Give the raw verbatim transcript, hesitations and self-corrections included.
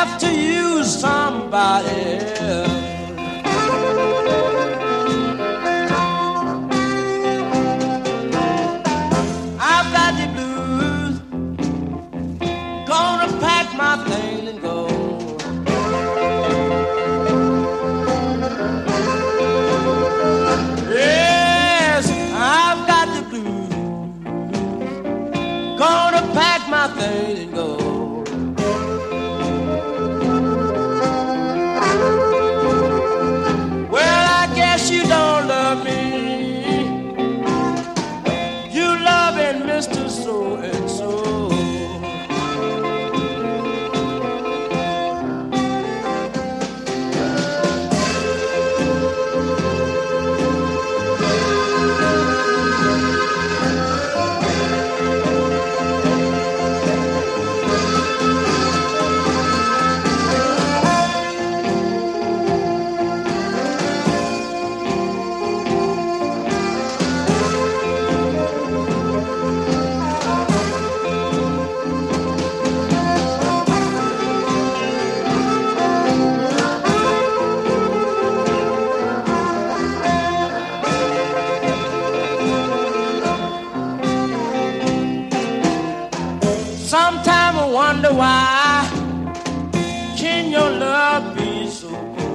have to use somebody else. I've got the blues, gonna pack my things and go. Yes, I've got the blues, gonna pack my things and go. Well, I guess you don't love me. You loving Mister So and So. Sometime I wonder why can your love be so cold?